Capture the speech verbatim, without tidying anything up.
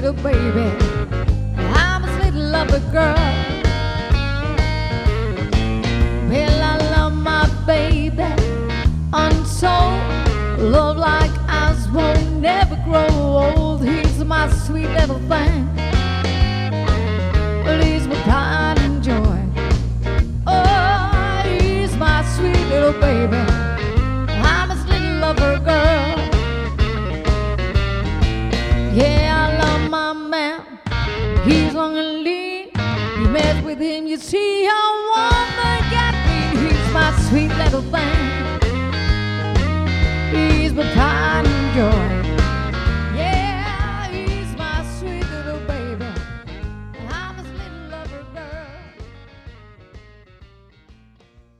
little baby. I'm a sweet lover girl. Well, I love my baby untold. Love like ice won't never grow old. He's my sweet little thing. Well, he's my pride and joy. Oh, he's my sweet little baby. I'm his little lover girl. Yeah, I love my man. He's long and lean. You mess with him, you see how one man got me. He's my sweet little thing.